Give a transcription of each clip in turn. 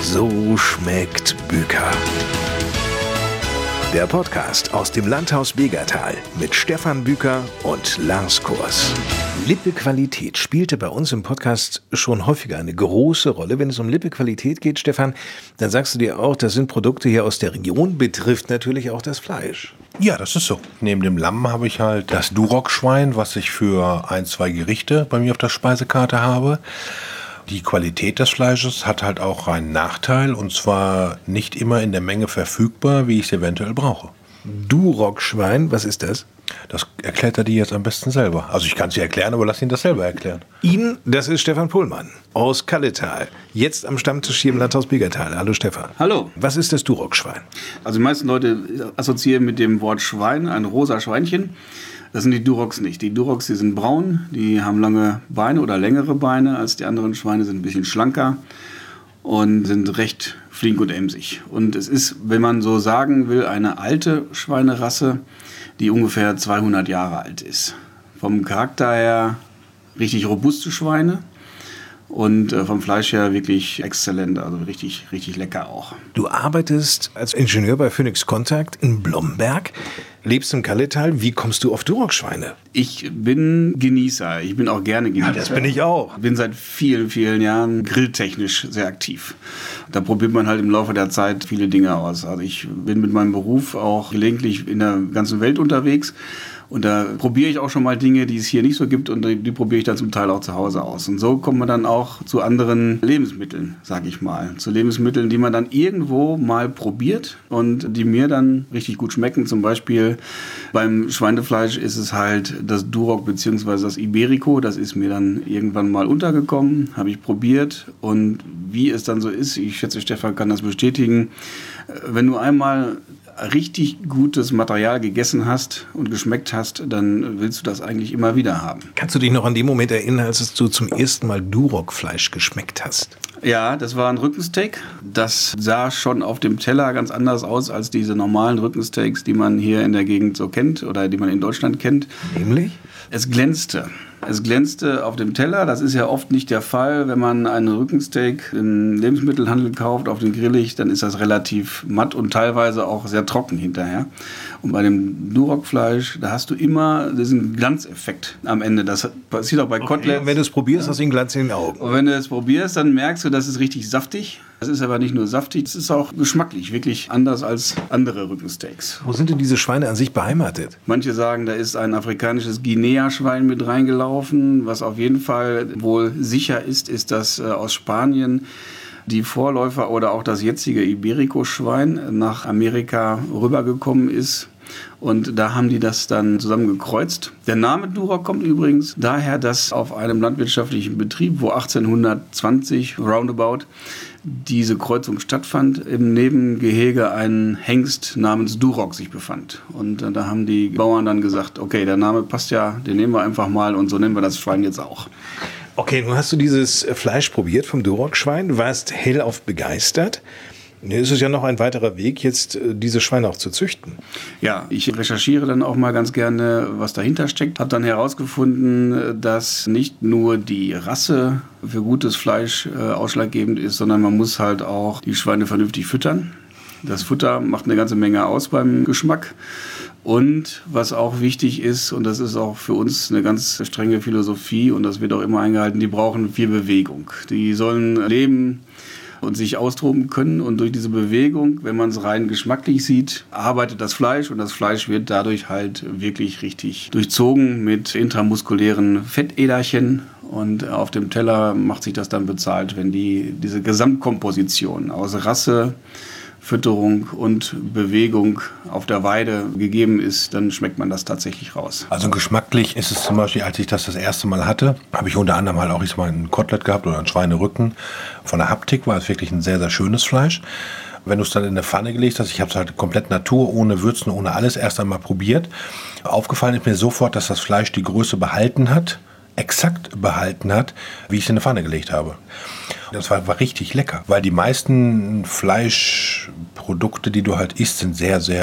So schmeckt Büker. Der Podcast aus dem Landhaus Begertal mit Stefan Büker und Lars Kors. Lippequalität spielte bei uns im Podcast schon häufiger eine große Rolle. Wenn es um Lippequalität geht, Stefan, dann sagst du dir auch, das sind Produkte hier aus der Region, betrifft natürlich auch das Fleisch. Ja, das ist so. Neben dem Lamm habe ich halt das Duroc-Schwein, was ich für 1-2 Gerichte bei mir auf der Speisekarte habe. Die Qualität des Fleisches hat halt auch einen Nachteil, und zwar nicht immer in der Menge verfügbar, wie ich es eventuell brauche. Duroc-Schwein, was ist das? Das erklärt er dir jetzt am besten selber. Also ich kann es dir erklären, aber lass ihn das selber erklären. Das ist Stefan Pohlmann aus Kalletal, jetzt am Stammtisch hier im Landhaus Begertal. Hallo Stefan. Hallo. Was ist das Duroc-Schwein? Also die meisten Leute assoziieren mit dem Wort Schwein ein rosa Schweinchen. Das sind die Durocs nicht. Die Durocs, die sind braun, die haben lange Beine oder längere Beine als die anderen Schweine, sind ein bisschen schlanker und sind recht flink und emsig. Und es ist, wenn man so sagen will, eine alte Schweinerasse, die ungefähr 200 Jahre alt ist. Vom Charakter her richtig robuste Schweine und vom Fleisch her wirklich exzellent, also richtig lecker auch. Du arbeitest als Ingenieur bei Phoenix Contact in Blomberg, lebst im Kalletal. Wie kommst du auf Duroc-Schweine? Ich bin Genießer, ich bin auch gerne Genießer. Ja, das bin ich auch. Ich bin seit vielen Jahren grilltechnisch sehr aktiv. Da probiert man halt im Laufe der Zeit viele Dinge aus. Also ich bin mit meinem Beruf auch gelegentlich in der ganzen Welt unterwegs. Und da probiere ich auch schon mal Dinge, die es hier nicht so gibt, und die probiere ich dann zum Teil auch zu Hause aus. Und so kommt man dann auch zu anderen Lebensmitteln, sage ich mal. Zu Lebensmitteln, die man dann irgendwo mal probiert und die mir dann richtig gut schmecken. Zum Beispiel beim Schweinefleisch ist es halt das Duroc bzw. das Iberico. Das ist mir dann irgendwann mal untergekommen, habe ich probiert. Und wie es dann so ist, ich schätze, Stefan kann das bestätigen, wenn du einmal richtig gutes Material gegessen hast und geschmeckt hast, dann willst du das eigentlich immer wieder haben. Kannst du dich noch an den Moment erinnern, als du zum ersten Mal Duroc-Fleisch geschmeckt hast? Ja, das war ein Rückensteak. Das sah schon auf dem Teller ganz anders aus als diese normalen Rückensteaks, die man hier in der Gegend so kennt oder die man in Deutschland kennt. Nämlich? Es glänzte. Es glänzte auf dem Teller. Das ist ja oft nicht der Fall. Wenn man einen Rückensteak im Lebensmittelhandel kauft, auf den Grillig, dann ist das relativ matt und teilweise auch sehr trocken hinterher. Und bei dem Duroc-Fleisch, da hast du immer diesen Glanzeffekt am Ende. Das passiert auch bei Koteletts. Und wenn du es probierst, hast du einen Glanz in den Augen. Und wenn du es probierst, dann merkst du, das ist richtig saftig. Das ist aber nicht nur saftig, es ist auch geschmacklich wirklich anders als andere Rückensteaks. Wo sind denn diese Schweine an sich beheimatet? Manche sagen, da ist ein afrikanisches Guinea-Schwein mit reingelaufen. Was auf jeden Fall wohl sicher ist, ist das aus Spanien die Vorläufer oder auch das jetzige Iberico-Schwein nach Amerika rübergekommen ist. Und da haben die das dann zusammengekreuzt. Der Name Duroc kommt übrigens daher, dass auf einem landwirtschaftlichen Betrieb, wo 1820 roundabout diese Kreuzung stattfand, im Nebengehege ein Hengst namens Duroc sich befand. Und da haben die Bauern dann gesagt, okay, der Name passt ja, den nehmen wir einfach mal und so nennen wir das Schwein jetzt auch. Okay, nun hast du dieses Fleisch probiert vom Duroc-Schwein, du warst hellauf begeistert. Nun ist es ja noch ein weiterer Weg, jetzt diese Schweine auch zu züchten. Ja, ich recherchiere dann auch mal ganz gerne, was dahinter steckt. Habe dann herausgefunden, dass nicht nur die Rasse für gutes Fleisch ausschlaggebend ist, sondern man muss halt auch die Schweine vernünftig füttern. Das Futter macht eine ganze Menge aus beim Geschmack. Und was auch wichtig ist, und das ist auch für uns eine ganz strenge Philosophie, und das wird auch immer eingehalten, die brauchen viel Bewegung. Die sollen leben und sich austoben können. Und durch diese Bewegung, wenn man es rein geschmacklich sieht, arbeitet das Fleisch, und das Fleisch wird dadurch halt wirklich richtig durchzogen mit intramuskulären Fettäderchen. Und auf dem Teller macht sich das dann bezahlt, wenn diese Gesamtkomposition aus Rasse, Fütterung und Bewegung auf der Weide gegeben ist, dann schmeckt man das tatsächlich raus. Also geschmacklich ist es zum Beispiel, als ich das erste Mal hatte, habe ich unter anderem halt auch mal ein Kotelett gehabt oder einen Schweinerücken. Von der Haptik war es wirklich ein sehr, sehr schönes Fleisch. Wenn du es dann in eine Pfanne gelegt hast, ich habe es halt komplett Natur, ohne Würzen, ohne alles, erst einmal probiert. Aufgefallen ist mir sofort, dass das Fleisch die Größe behalten hat, exakt behalten hat, wie ich es in eine Pfanne gelegt habe. Das war richtig lecker, weil die meisten Fleischprodukte, die du halt isst, sind sehr, sehr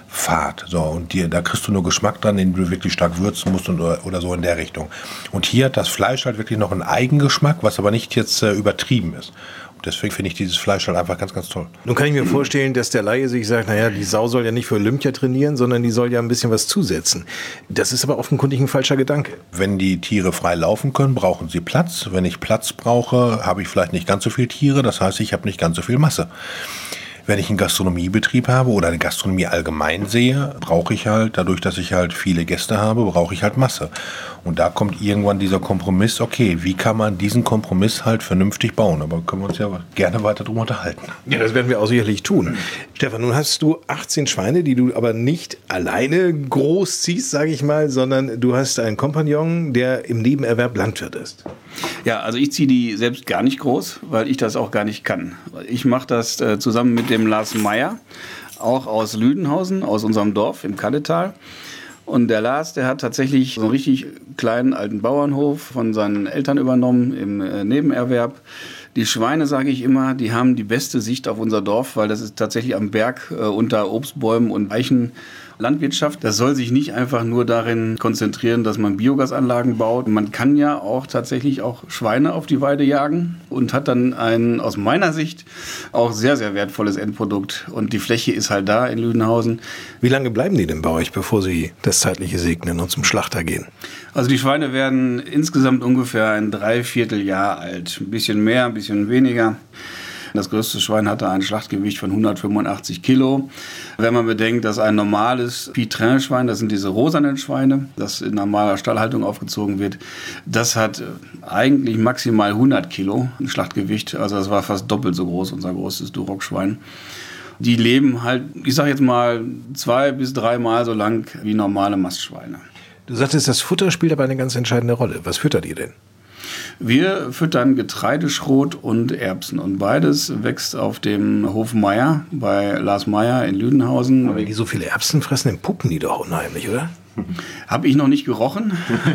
fad. So, und da kriegst du nur Geschmack dran, den du wirklich stark würzen musst oder so in der Richtung. Und hier hat das Fleisch halt wirklich noch einen Eigengeschmack, was aber nicht jetzt übertrieben ist. Deswegen finde ich dieses Fleisch halt einfach ganz, ganz toll. Nun kann ich mir vorstellen, dass der Laie sich sagt, naja, die Sau soll ja nicht für Olympia trainieren, sondern die soll ja ein bisschen was zusetzen. Das ist aber offenkundig ein falscher Gedanke. Wenn die Tiere frei laufen können, brauchen sie Platz. Wenn ich Platz brauche, habe ich vielleicht nicht ganz so viele Tiere. Das heißt, ich habe nicht ganz so viel Masse. Wenn ich einen Gastronomiebetrieb habe oder eine Gastronomie allgemein sehe, brauche ich halt, dadurch, dass ich halt viele Gäste habe, brauche ich halt Masse. Und da kommt irgendwann dieser Kompromiss, okay, wie kann man diesen Kompromiss halt vernünftig bauen? Aber können wir uns ja gerne weiter drüber unterhalten. Ja, das werden wir auch sicherlich tun. Stefan, nun hast du 18 Schweine, die du aber nicht alleine großziehst, sage ich mal, sondern du hast einen Kompagnon, der im Nebenerwerb Landwirt ist. Ja, also ich ziehe die selbst gar nicht groß, weil ich das auch gar nicht kann. Ich mache das zusammen mit dem Lars Meyer, auch aus Lüdenhausen, aus unserem Dorf im Kalletal. Und der Lars, der hat tatsächlich so einen richtig kleinen alten Bauernhof von seinen Eltern übernommen im Nebenerwerb. Die Schweine, sage ich immer, die haben die beste Sicht auf unser Dorf, weil das ist tatsächlich am Berg unter Obstbäumen und Eichen. Landwirtschaft, das soll sich nicht einfach nur darin konzentrieren, dass man Biogasanlagen baut. Man kann ja auch tatsächlich auch Schweine auf die Weide jagen und hat dann ein, aus meiner Sicht, auch sehr, sehr wertvolles Endprodukt. Und die Fläche ist halt da in Lüdenhausen. Wie lange bleiben die denn bei euch, bevor sie das Zeitliche segnen und zum Schlachter gehen? Also die Schweine werden insgesamt ungefähr ein Dreivierteljahr alt. Ein bisschen mehr, ein bisschen weniger. Das größte Schwein hatte ein Schlachtgewicht von 185 Kilo. Wenn man bedenkt, dass ein normales Pitrin-Schwein, das sind diese rosanen Schweine, das in normaler Stallhaltung aufgezogen wird, das hat eigentlich maximal 100 Kilo Schlachtgewicht. Also das war fast doppelt so groß, unser großes Duroc-Schwein. Die leben halt, ich sage jetzt mal, 2 bis 3 Mal so lang wie normale Mastschweine. Du sagtest, das Futter spielt aber eine ganz entscheidende Rolle. Was füttert ihr denn? Wir füttern Getreideschrot und Erbsen und beides wächst auf dem Hof Meyer bei Lars Meyer in Lüdenhausen. Aber wenn die so viele Erbsen fressen, dann puppen die doch unheimlich, oder? Habe ich noch nicht gerochen.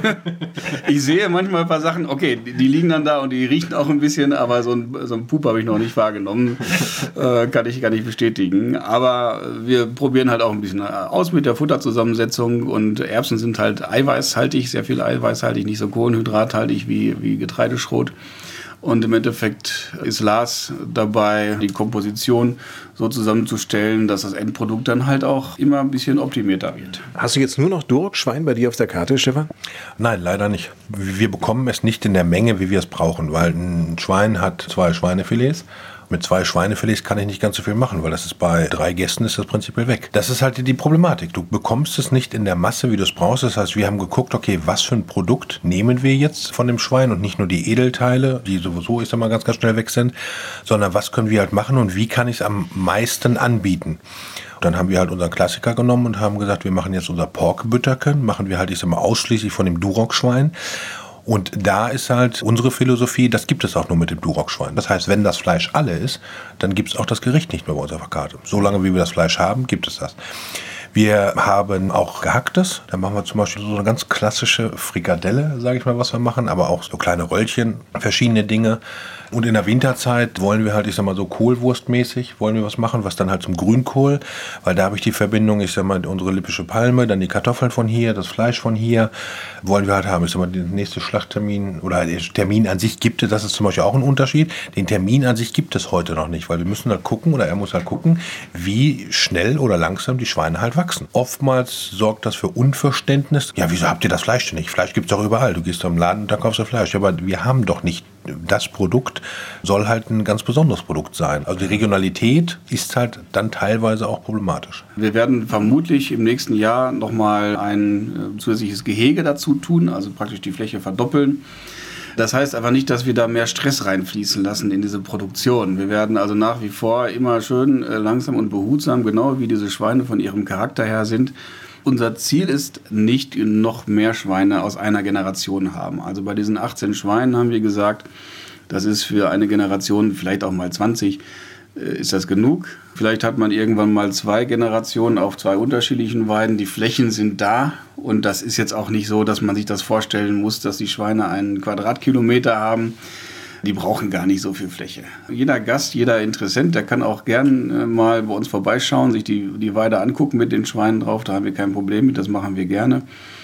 Ich sehe manchmal ein paar Sachen, okay, die liegen dann da und die riechen auch ein bisschen, aber so ein Pup habe ich noch nicht wahrgenommen. Kann ich bestätigen. Aber wir probieren halt auch ein bisschen aus mit der Futterzusammensetzung und Erbsen sind halt eiweißhaltig, sehr viel eiweißhaltig, nicht so kohlenhydrathaltig wie Getreideschrot. Und im Endeffekt ist Lars dabei, die Komposition so zusammenzustellen, dass das Endprodukt dann halt auch immer ein bisschen optimierter wird. Hast du jetzt nur noch Duroc-Schwein bei dir auf der Karte, Stefan? Nein, leider nicht. Wir bekommen es nicht in der Menge, wie wir es brauchen, weil ein Schwein hat 2 Schweinefilets. Mit 2 Schweinefilets kann ich nicht ganz so viel machen, weil das ist bei 3 Gästen ist das prinzipiell weg. Das ist halt die Problematik. Du bekommst es nicht in der Masse, wie du es brauchst. Das heißt, wir haben geguckt, okay, was für ein Produkt nehmen wir jetzt von dem Schwein und nicht nur die Edelteile, die sowieso, ich sag mal, ganz, ganz schnell weg sind, sondern was können wir halt machen und wie kann ich es am meisten anbieten. Dann haben wir halt unseren Klassiker genommen und haben gesagt, wir machen jetzt unser Pork-Bütterken, machen wir halt, ich sag mal, ausschließlich von dem Duroc-Schwein. Und da ist halt unsere Philosophie, das gibt es auch nur mit dem Duroc-Schwein. Das heißt, wenn das Fleisch alle ist, dann gibt es auch das Gericht nicht mehr bei uns auf der Karte. Solange wie wir das Fleisch haben, gibt es das. Wir haben auch Gehacktes. Da machen wir zum Beispiel so eine ganz klassische Frikadelle, sage ich mal, was wir machen. Aber auch so kleine Röllchen, verschiedene Dinge. Und in der Winterzeit wollen wir halt, ich sag mal so Kohlwurstmäßig, wollen wir was machen, was dann halt zum Grünkohl. Weil da habe ich die Verbindung, ich sag mal, unsere lippische Palme, dann die Kartoffeln von hier, das Fleisch von hier. Wollen wir halt haben. Ich sag mal, den nächsten Schlachttermin oder der Termin an sich gibt es, das ist zum Beispiel auch ein Unterschied. Den Termin an sich gibt es heute noch nicht, weil wir müssen halt gucken, oder er muss halt gucken, wie schnell oder langsam die Schweine halt wachsen. Oftmals sorgt das für Unverständnis. Ja, wieso habt ihr das Fleisch denn nicht? Fleisch gibt es doch überall. Du gehst im Laden und da kaufst du Fleisch. Ja, aber wir haben doch nicht das Produkt, soll halt ein ganz besonderes Produkt sein. Also die Regionalität ist halt dann teilweise auch problematisch. Wir werden vermutlich im nächsten Jahr nochmal ein zusätzliches Gehege dazu tun, also praktisch die Fläche verdoppeln. Das heißt aber nicht, dass wir da mehr Stress reinfließen lassen in diese Produktion. Wir werden also nach wie vor immer schön langsam und behutsam, genau wie diese Schweine von ihrem Charakter her sind. Unser Ziel ist nicht noch mehr Schweine aus einer Generation haben. Also bei diesen 18 Schweinen haben wir gesagt, das ist für eine Generation, vielleicht auch mal 20, ist das genug. Vielleicht hat man irgendwann mal 2 Generationen auf 2 unterschiedlichen Weiden. Die Flächen sind da und das ist jetzt auch nicht so, dass man sich das vorstellen muss, dass die Schweine einen Quadratkilometer haben. die brauchen gar nicht so viel Fläche. Jeder Gast, jeder Interessent, der kann auch gern mal bei uns vorbeischauen, sich die Weide angucken mit den Schweinen drauf, da haben wir kein Problem mit, das machen wir gerne.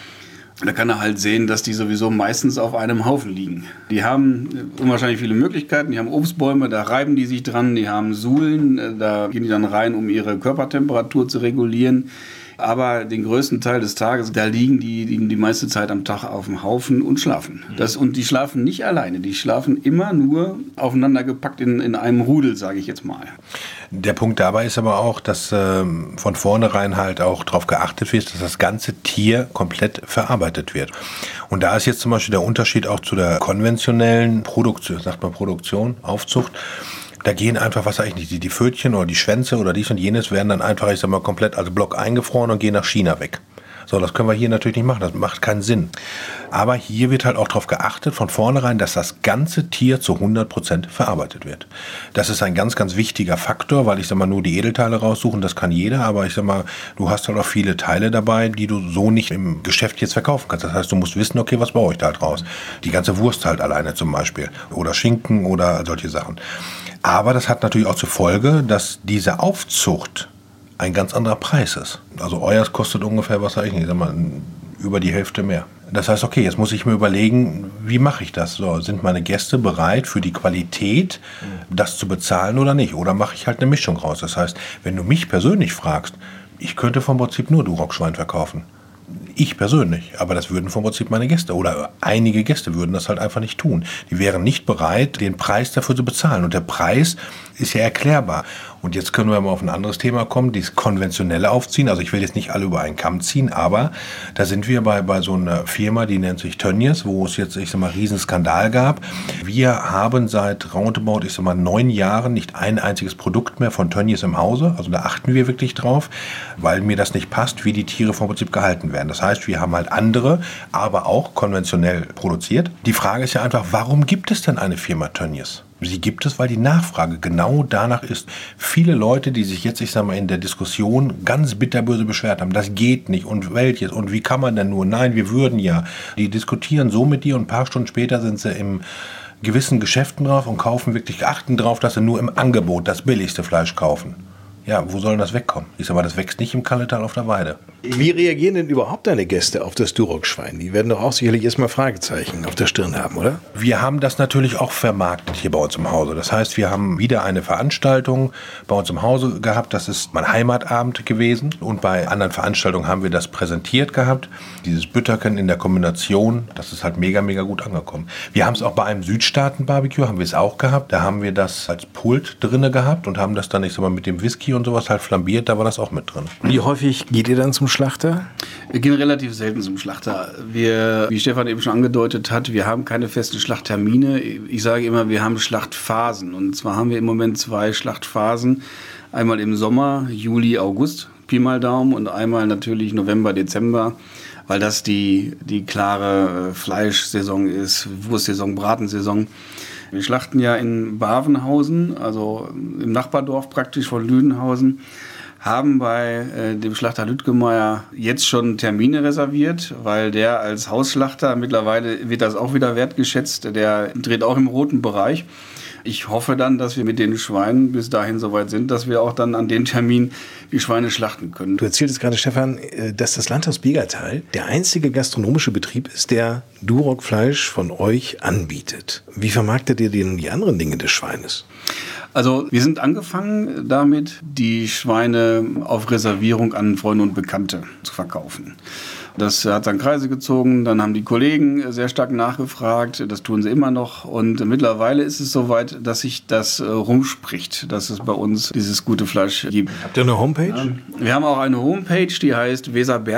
Da kann er halt sehen, dass die sowieso meistens auf einem Haufen liegen. Die haben unwahrscheinlich viele Möglichkeiten. Die haben Obstbäume, da reiben die sich dran. Die haben Suhlen, da gehen die dann rein, um ihre Körpertemperatur zu regulieren. Aber den größten Teil des Tages, da liegen die meiste Zeit am Tag auf dem Haufen und schlafen. Und die schlafen nicht alleine. Die schlafen immer nur aufeinander gepackt in einem Rudel, sage ich jetzt mal. Der Punkt dabei ist aber auch, dass von vornherein halt auch darauf geachtet wird, dass das ganze Tier komplett verarbeitet wird. Und da ist jetzt zum Beispiel der Unterschied auch zu der konventionellen Produktion, Aufzucht. Da gehen einfach, was eigentlich die Pfötchen oder die Schwänze oder dies und jenes werden dann einfach, ich sag mal, komplett als Block eingefroren und gehen nach China weg. So, das können wir hier natürlich nicht machen, das macht keinen Sinn. Aber hier wird halt auch darauf geachtet von vornherein, dass das ganze Tier zu 100% verarbeitet wird. Das ist ein ganz, ganz wichtiger Faktor, weil ich sag mal, nur die Edelteile raussuchen, das kann jeder, aber ich sag mal, du hast halt auch viele Teile dabei, die du so nicht im Geschäft jetzt verkaufen kannst. Das heißt, du musst wissen, okay, was baue ich da halt raus? Die ganze Wurst halt alleine zum Beispiel oder Schinken oder solche Sachen. Aber das hat natürlich auch zur Folge, dass diese Aufzucht ein ganz anderer Preis ist. Also euers kostet ungefähr, was sag ich nicht, sag mal, über die Hälfte mehr. Das heißt, okay, jetzt muss ich mir überlegen, wie mache ich das? So, sind meine Gäste bereit für die Qualität, das zu bezahlen oder nicht? Oder mache ich halt eine Mischung raus? Das heißt, wenn du mich persönlich fragst, ich könnte vom Prinzip nur Duroc-Schwein verkaufen. Ich persönlich, aber das würden vom Prinzip meine Gäste oder einige Gäste würden das halt einfach nicht tun. Die wären nicht bereit, den Preis dafür zu bezahlen. Und der Preis ist ja erklärbar. Und jetzt können wir mal auf ein anderes Thema kommen, dieses konventionelle Aufziehen. Also ich will jetzt nicht alle über einen Kamm ziehen, aber da sind wir bei so einer Firma, die nennt sich Tönnies, wo es jetzt, ich sag mal, riesen Skandal gab. Wir haben seit roundabout, ich sag mal, 9 Jahren nicht ein einziges Produkt mehr von Tönnies im Hause. Also da achten wir wirklich drauf, weil mir das nicht passt, wie die Tiere vom Prinzip gehalten werden. Das heißt, wir haben halt andere, aber auch konventionell produziert. Die Frage ist ja einfach, warum gibt es denn eine Firma Tönnies? Sie gibt es, weil die Nachfrage genau danach ist. Viele Leute, die sich jetzt, ich sag mal, in der Diskussion ganz bitterböse beschwert haben, das geht nicht und welches und wie kann man denn nur? Nein, wir würden ja. Die diskutieren so mit dir und ein paar Stunden später sind sie im gewissen Geschäften drauf und achten drauf, dass sie nur im Angebot das billigste Fleisch kaufen. Ja, wo soll das wegkommen? Ich sag mal, das wächst nicht im Kalletal auf der Weide. Wie reagieren denn überhaupt deine Gäste auf das Duroc-Schwein? Die werden doch auch sicherlich erstmal Fragezeichen auf der Stirn haben, oder? Wir haben das natürlich auch vermarktet hier bei uns im Hause. Das heißt, wir haben wieder eine Veranstaltung bei uns im Hause gehabt. Das ist mein Heimatabend gewesen. Und bei anderen Veranstaltungen haben wir das präsentiert gehabt. Dieses Bütterken in der Kombination, das ist halt mega, mega gut angekommen. Wir haben es auch bei einem Südstaaten-Barbecue, haben wir es auch gehabt. Da haben wir das als Pult drinne gehabt und haben das dann, ich sag mal, mit dem Whisky und sowas halt flambiert. Da war das auch mit drin. Wie häufig geht ihr dann zum Schlachter? Wir gehen relativ selten zum Schlachter. Wie Stefan eben schon angedeutet hat, wir haben keine festen Schlachttermine. Ich sage immer, wir haben Schlachtphasen. Und zwar haben wir im Moment 2 Schlachtphasen. Einmal im Sommer, Juli, August, Pi mal Daumen, und einmal natürlich November, Dezember, weil das die klare Fleischsaison ist, Wurstsaison, Bratensaison. Wir schlachten ja in Bavenhausen, also im Nachbardorf praktisch von Lüdenhausen, haben bei dem Schlachter Lütgemeyer jetzt schon Termine reserviert, weil der als Hausschlachter, mittlerweile wird das auch wieder wertgeschätzt, der dreht auch im roten Bereich. Ich hoffe dann, dass wir mit den Schweinen bis dahin soweit sind, dass wir auch dann an dem Termin die Schweine schlachten können. Du erzähltest gerade, Stefan, dass das Landhaus Biegertal der einzige gastronomische Betrieb ist, der Duroc-Fleisch von euch anbietet. Wie vermarktet ihr denn die anderen Dinge des Schweines? Also wir sind angefangen damit, die Schweine auf Reservierung an Freunde und Bekannte zu verkaufen. Das hat dann Kreise gezogen, dann haben die Kollegen sehr stark nachgefragt, das tun sie immer noch, und mittlerweile ist es soweit, dass sich das rumspricht, dass es bei uns dieses gute Fleisch gibt. Habt ihr eine Homepage? Wir haben auch eine Homepage, die heißt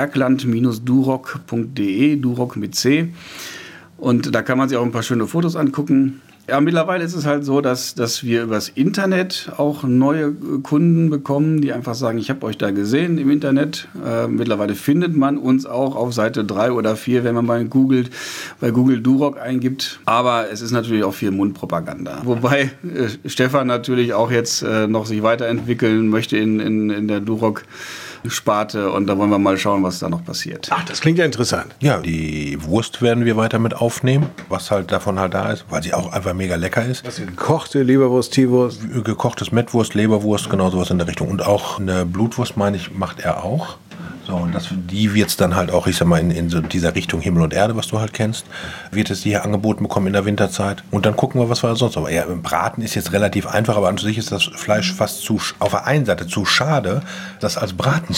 weserbergland-duroc.de, Duroc mit C, und da kann man sich auch ein paar schöne Fotos angucken. Ja, mittlerweile ist es halt so, dass wir übers Internet auch neue Kunden bekommen, die einfach sagen, ich habe euch da gesehen im Internet. Mittlerweile findet man uns auch auf Seite 3 oder 4, wenn man bei Google Duroc eingibt. Aber es ist natürlich auch viel Mundpropaganda. Wobei Stefan natürlich auch jetzt noch sich weiterentwickeln möchte in der Duroc Sparte und da wollen wir mal schauen, was da noch passiert. Ach, das klingt ja interessant. Ja, die Wurst werden wir weiter mit aufnehmen, was halt davon halt da ist, weil sie auch einfach mega lecker ist. Was gekochte Leberwurst, Teewurst? Gekochtes Mettwurst, Leberwurst, genau sowas in der Richtung. Und auch eine Blutwurst, meine ich, macht er auch. So, und die wird es dann halt auch, ich sag mal, in so dieser Richtung Himmel und Erde, was du halt kennst, wird es hier angeboten bekommen in der Winterzeit. Und dann gucken wir, was wir sonst. Aber ja, Braten ist jetzt relativ einfach, aber an sich ist das Fleisch fast auf der einen Seite zu schade, das als Braten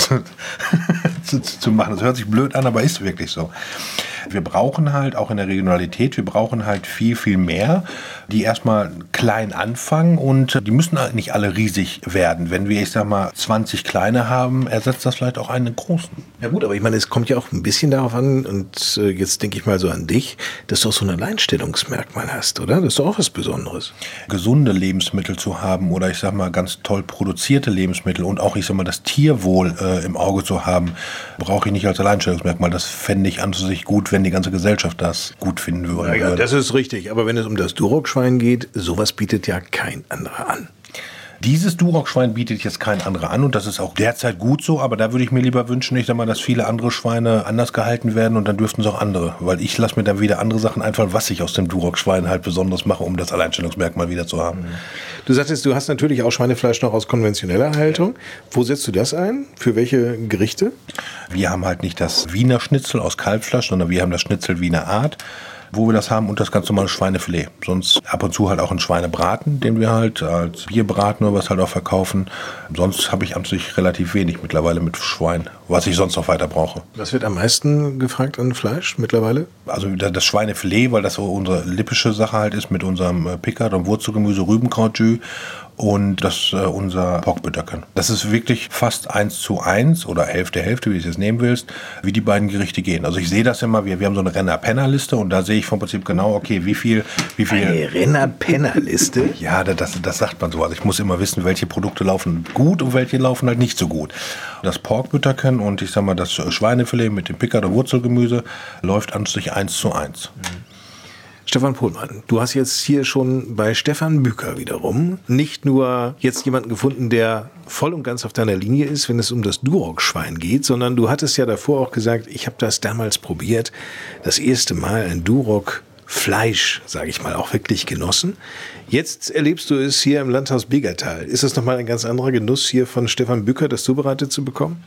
zu machen. Das hört sich blöd an, aber ist wirklich so. Wir brauchen halt auch in der Regionalität, wir brauchen halt viel, viel mehr, die erstmal klein anfangen und die müssen halt nicht alle riesig werden. Wenn wir, ich sag mal, 20 kleine haben, ersetzt das vielleicht auch einen großen. Ja gut, aber ich meine, es kommt ja auch ein bisschen darauf an, und jetzt denke ich mal so an dich, dass du auch so ein Alleinstellungsmerkmal hast, oder? Das ist doch auch was Besonderes. Gesunde Lebensmittel zu haben oder ich sag mal ganz toll produzierte Lebensmittel und auch, ich sag mal, das Tierwohl im Auge zu haben, brauche ich nicht als Alleinstellungsmerkmal. Das fände ich an sich gut, wenn die ganze Gesellschaft das gut finden würde. Ja, das ist richtig. Aber wenn es um das Duroc-Schwein geht, sowas bietet ja kein anderer an. Dieses Duroc-Schwein bietet jetzt kein anderer an und das ist auch derzeit gut so, aber da würde ich mir lieber wünschen, ich sag mal, dass viele andere Schweine anders gehalten werden und dann dürften es auch andere, weil ich lasse mir dann wieder andere Sachen einfallen, was ich aus dem Duroc-Schwein halt besonders mache, um das Alleinstellungsmerkmal wieder zu haben. Du sagtest, du hast natürlich auch Schweinefleisch noch aus konventioneller Haltung. Wo setzt du das ein? Für welche Gerichte? Wir haben halt nicht das Wiener Schnitzel aus Kalbfleisch, sondern wir haben das Schnitzel Wiener Art, wo wir das haben, und das ganz normale Schweinefilet. Sonst ab und zu halt auch einen Schweinebraten, den wir halt als Bierbraten oder was halt auch verkaufen. Sonst habe ich an sich relativ wenig mittlerweile mit Schwein, was ich sonst noch weiter brauche. Was wird am meisten gefragt an Fleisch mittlerweile? Also das Schweinefilet, weil das so unsere lippische Sache halt ist mit unserem Pickard und Wurzelgemüse, Rübenkrautjus. Und das unser Porkbütterchen. Das ist wirklich fast 1:1 oder Hälfte, wie du es jetzt nehmen willst, wie die beiden Gerichte gehen. Also ich sehe das immer, wir haben so eine Renner-Penner-Liste und da sehe ich vom Prinzip genau, okay, wie viel. Eine Renner-Penner-Liste? Ja, das sagt man so. Also ich muss immer wissen, welche Produkte laufen gut und welche laufen halt nicht so gut. Das Porkbütterchen und ich sag mal das Schweinefilet mit dem Pickard und Wurzelgemüse läuft an sich 1:1. Stefan Pohlmann, du hast jetzt hier schon bei Stefan Büker wiederum nicht nur jetzt jemanden gefunden, der voll und ganz auf deiner Linie ist, wenn es um das Duroc-Schwein geht, sondern du hattest ja davor auch gesagt, ich habe das damals probiert, das erste Mal ein Duroc-Fleisch, sage ich mal, auch wirklich genossen. Jetzt erlebst du es hier im Landhaus Begertal. Ist das nochmal ein ganz anderer Genuss, hier von Stefan Büker das zubereitet zu bekommen?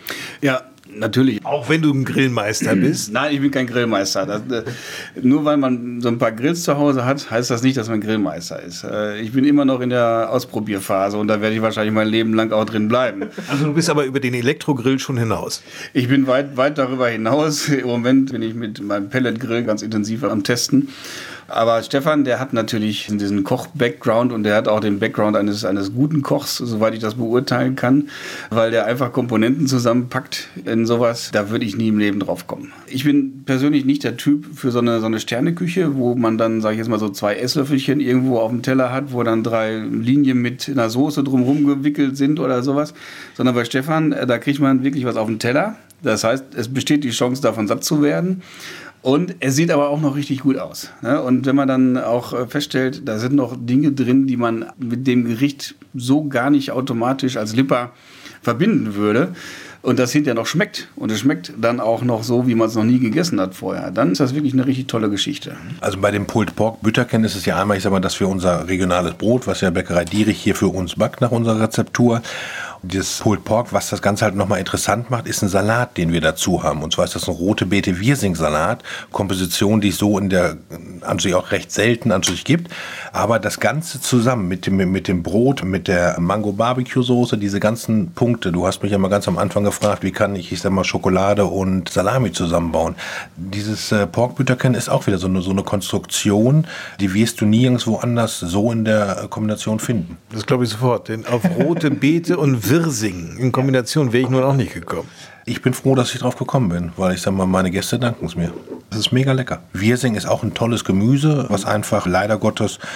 Ja, natürlich. Auch wenn du ein Grillmeister bist? Nein, ich bin kein Grillmeister. Nur weil man so ein paar Grills zu Hause hat, heißt das nicht, dass man Grillmeister ist. Ich bin immer noch in der Ausprobierphase und da werde ich wahrscheinlich mein Leben lang auch drin bleiben. Also du bist aber über den Elektrogrill schon hinaus? Ich bin weit darüber hinaus. Im Moment bin ich mit meinem Pelletgrill ganz intensiv am Testen. Aber Stefan, der hat natürlich diesen Koch-Background und der hat auch den Background eines guten Kochs, soweit ich das beurteilen kann, weil der einfach Komponenten zusammenpackt in sowas. Da würde ich nie im Leben drauf kommen. Ich bin persönlich nicht der Typ für so eine Sterneküche, wo man dann, sage ich jetzt mal, so 2 Esslöffelchen irgendwo auf dem Teller hat, wo dann 3 Linien mit einer Soße drumherum gewickelt sind oder sowas. Sondern bei Stefan, da kriegt man wirklich was auf den Teller. Das heißt, es besteht die Chance, davon satt zu werden. Und es sieht aber auch noch richtig gut aus. Und wenn man dann auch feststellt, da sind noch Dinge drin, die man mit dem Gericht so gar nicht automatisch als Lipper verbinden würde, und das hinterher noch schmeckt und es schmeckt dann auch noch so, wie man es noch nie gegessen hat vorher, dann ist das wirklich eine richtig tolle Geschichte. Also bei dem Pulled Pork Bütterchen ist es ja einmal, ich sag mal, dass wir unser regionales Brot, was ja Bäckerei Dierich hier für uns backt nach unserer Rezeptur, das Pulled Pork, was das Ganze halt nochmal interessant macht, ist ein Salat, den wir dazu haben. Und zwar ist das ein rote Beete Wirsing-Salat. Komposition, die es so in der an sich auch recht selten an sich gibt. Aber das Ganze zusammen mit dem Brot, mit der Mango-Barbecue-Soße, diese ganzen Punkte. Du hast mich ja mal ganz am Anfang gefragt, wie kann ich sag mal, Schokolade und Salami zusammenbauen. Dieses Porkbütterchen ist auch wieder so eine Konstruktion, die wirst du nirgendwo anders so in der Kombination finden. Das glaube ich sofort. Denn auf rote Beete und Wirsing in Kombination wäre ich nun auch nicht gekommen. Ich bin froh, dass ich drauf gekommen bin, weil ich sag mal, meine Gäste danken es mir. Das ist mega lecker. Wirsing ist auch ein tolles Gemüse, was einfach leider Gottes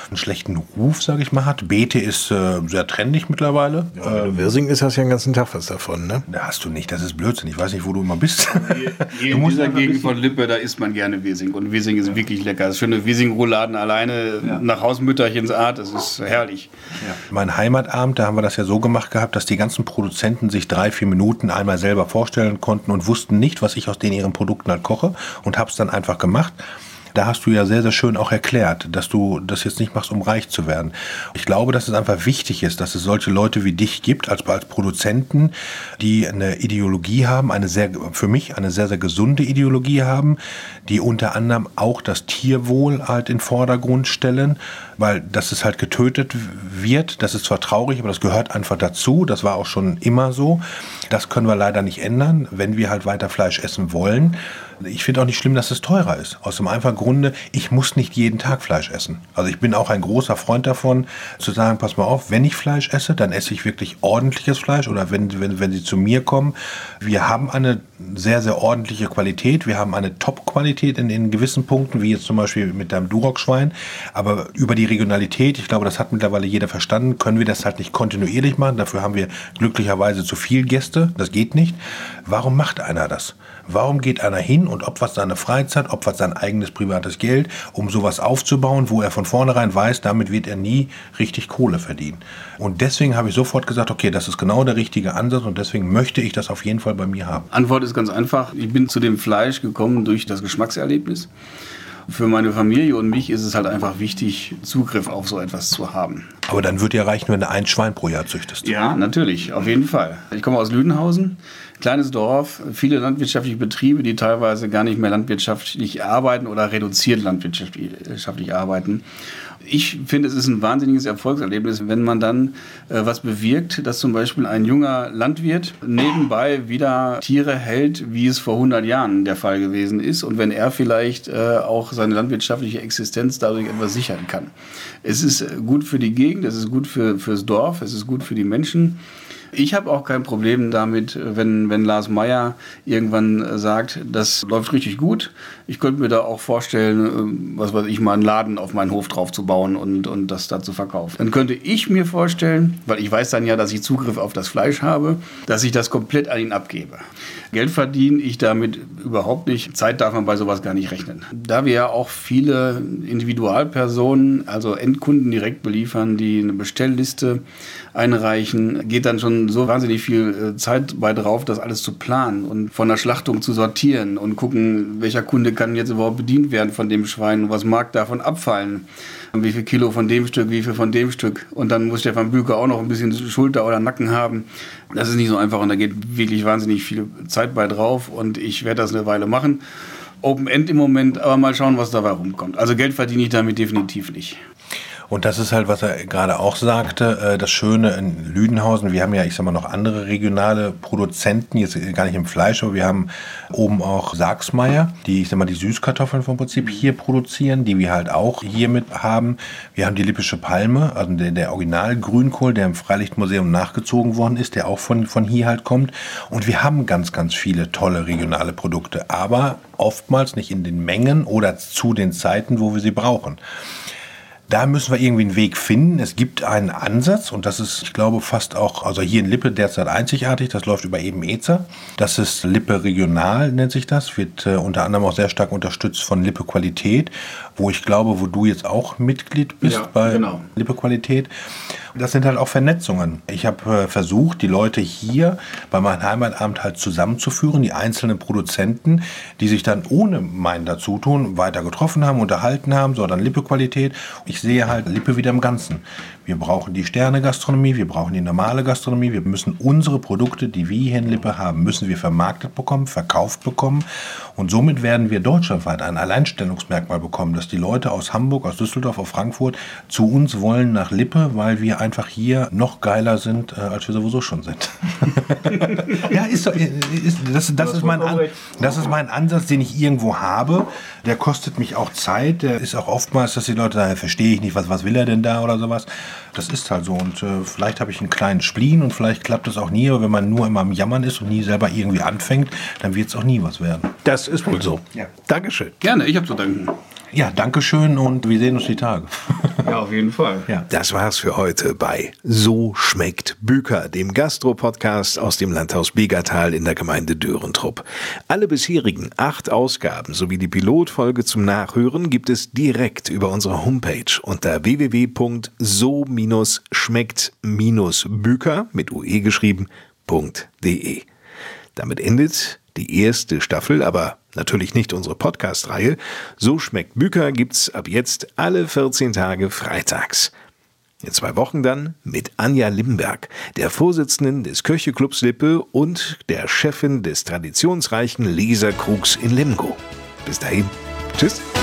einen schlechten Ruf, sage ich mal, hat. Beete ist sehr trendig mittlerweile. Ja, Wirsing ist das ja den ganzen Tag was davon, ne? Da hast du nicht, das ist Blödsinn. Ich weiß nicht, wo du immer bist. Hier in dieser Gegend von Lippe, da isst man gerne Wirsing. Und Wirsing ist wirklich lecker. Das schöne Wirsing-Rouladen alleine nach Hausmütterchens Art, das ist herrlich. Ja. Mein Heimatabend, da haben wir das ja so gemacht gehabt, dass die ganzen Produzenten sich 3-4 Minuten einmal selber vorstellen konnten und wussten nicht, was ich aus den ihren Produkten halt koche und habe es dann einfach gemacht. Da hast du ja sehr, sehr schön auch erklärt, dass du das jetzt nicht machst, um reich zu werden. Ich glaube, dass es einfach wichtig ist, dass es solche Leute wie dich gibt, als Produzenten, die eine Ideologie haben, für mich eine sehr, sehr gesunde Ideologie haben, die unter anderem auch das Tierwohl halt in den Vordergrund stellen, weil dass es halt getötet wird, das ist zwar traurig, aber das gehört einfach dazu, das war auch schon immer so. Das können wir leider nicht ändern, wenn wir halt weiter Fleisch essen wollen. Ich finde auch nicht schlimm, dass es teurer ist. Aus dem einfachen Grunde, ich muss nicht jeden Tag Fleisch essen. Also ich bin auch ein großer Freund davon, zu sagen, pass mal auf, wenn ich Fleisch esse, dann esse ich wirklich ordentliches Fleisch. Oder wenn Sie zu mir kommen, wir haben eine sehr, sehr ordentliche Qualität. Wir haben eine Top-Qualität in gewissen Punkten, wie jetzt zum Beispiel mit deinem Duroc-Schwein. Aber über die Regionalität, ich glaube, das hat mittlerweile jeder verstanden, können wir das halt nicht kontinuierlich machen. Dafür haben wir glücklicherweise zu viele Gäste. Das geht nicht. Warum macht einer das? Warum geht einer hin und opfert seine Freizeit, opfert sein eigenes privates Geld, um sowas aufzubauen, wo er von vornherein weiß, damit wird er nie richtig Kohle verdienen. Und deswegen habe ich sofort gesagt, okay, das ist genau der richtige Ansatz und deswegen möchte ich das auf jeden Fall bei mir haben. Antwort ist ganz einfach. Ich bin zu dem Fleisch gekommen durch das Geschmackserlebnis. Für meine Familie und mich ist es halt einfach wichtig, Zugriff auf so etwas zu haben. Aber dann würde ja reichen, wenn du ein Schwein pro Jahr züchtest. Ja, natürlich, auf jeden Fall. Ich komme aus Lüdenhausen, kleines Dorf, viele landwirtschaftliche Betriebe, die teilweise gar nicht mehr landwirtschaftlich arbeiten oder reduziert landwirtschaftlich arbeiten. Ich finde, es ist ein wahnsinniges Erfolgserlebnis, wenn man dann was bewirkt, dass zum Beispiel ein junger Landwirt nebenbei wieder Tiere hält, wie es vor 100 Jahren der Fall gewesen ist. Und wenn er vielleicht auch seine landwirtschaftliche Existenz dadurch etwas sichern kann. Es ist gut für die Gegend, es ist gut fürs Dorf, es ist gut für die Menschen. Ich habe auch kein Problem damit, wenn Lars Meyer irgendwann sagt, das läuft richtig gut. Ich könnte mir da auch vorstellen, mal einen Laden auf meinen Hof drauf zu bauen und das da zu verkaufen. Dann könnte ich mir vorstellen, weil ich weiß dann ja, dass ich Zugriff auf das Fleisch habe, dass ich das komplett an ihn abgebe. Geld verdiene ich damit überhaupt nicht. Zeit darf man bei sowas gar nicht rechnen. Da wir ja auch viele Individualpersonen, also Endkunden direkt beliefern, die eine Bestellliste einreichen, geht dann schon so wahnsinnig viel Zeit bei drauf, das alles zu planen und von der Schlachtung zu sortieren und gucken, welcher Kunde kann jetzt überhaupt bedient werden von dem Schwein und was mag davon abfallen. Wie viel Kilo von dem Stück, wie viel von dem Stück. Und dann muss Stefan Büker auch noch ein bisschen Schulter oder Nacken haben. Das ist nicht so einfach und da geht wirklich wahnsinnig viel Zeit bei drauf und ich werde das eine Weile machen. Open End im Moment, aber mal schauen, was dabei rumkommt. Also Geld verdiene ich damit definitiv nicht. Und das ist halt, was er gerade auch sagte, das Schöne in Lüdenhausen, wir haben ja, ich sag mal, noch andere regionale Produzenten, jetzt gar nicht im Fleisch, aber wir haben oben auch Sachsmeier, die, ich sag mal, die Süßkartoffeln vom Prinzip hier produzieren, die wir halt auch hier mit haben. Wir haben die Lippische Palme, also der Original-Grünkohl, der im Freilichtmuseum nachgezogen worden ist, der auch von hier halt kommt. Und wir haben ganz, ganz viele tolle regionale Produkte, aber oftmals nicht in den Mengen oder zu den Zeiten, wo wir sie brauchen. Da müssen wir irgendwie einen Weg finden. Es gibt einen Ansatz und das ist, ich glaube, fast auch, also hier in Lippe derzeit einzigartig, das läuft über Eben-Ezer. Das ist Lippe Regional, nennt sich das, wird unter anderem auch sehr stark unterstützt von Lippe Qualität, wo ich glaube, wo du jetzt auch Mitglied bist, ja, bei genau. Lippe Qualität. Das sind halt auch Vernetzungen. Ich habe versucht, die Leute hier bei meinem Heimatabend halt zusammenzuführen, die einzelnen Produzenten, die sich dann ohne mein Dazutun weiter getroffen haben, unterhalten haben, so dann Lippe-Qualität. Ich sehe halt Lippe wieder im Ganzen. Wir brauchen die Sterne-Gastronomie, wir brauchen die normale Gastronomie, wir müssen unsere Produkte, die wir hier in Lippe haben, müssen wir vermarktet bekommen, verkauft bekommen und somit werden wir deutschlandweit ein Alleinstellungsmerkmal bekommen, dass die Leute aus Hamburg, aus Düsseldorf, aus Frankfurt zu uns wollen nach Lippe, weil wir einfach hier noch geiler sind, als wir sowieso schon sind. Ja, das ist mein Ansatz, den ich irgendwo habe. Der kostet mich auch Zeit. Der ist auch oftmals, dass die Leute sagen, verstehe ich nicht, was will er denn da oder sowas. Das ist halt so und vielleicht habe ich einen kleinen Spleen und vielleicht klappt das auch nie, aber wenn man nur immer am Jammern ist und nie selber irgendwie anfängt, dann wird es auch nie was werden. Das ist wohl so. Ja. Dankeschön. Gerne, ich habe zu danken. Ja, Dankeschön und wir sehen uns die Tage. Ja, auf jeden Fall. Ja. Das war's für heute bei So schmeckt Büker, dem Gastro-Podcast aus dem Landhaus Begertal in der Gemeinde Dörentrupp. Alle bisherigen 8 Ausgaben sowie die Pilotfolge zum Nachhören gibt es direkt über unsere Homepage unter www.so-schmeckt-büker mit UE geschrieben.de. Damit endet die erste Staffel, aber natürlich nicht unsere Podcast-Reihe. So schmeckt Büker gibt's ab jetzt alle 14 Tage freitags. In 2 Wochen dann mit Anja Limberg, der Vorsitzenden des Köcheclubs Lippe und der Chefin des traditionsreichen Leserkrugs in Lemgo. Bis dahin, tschüss.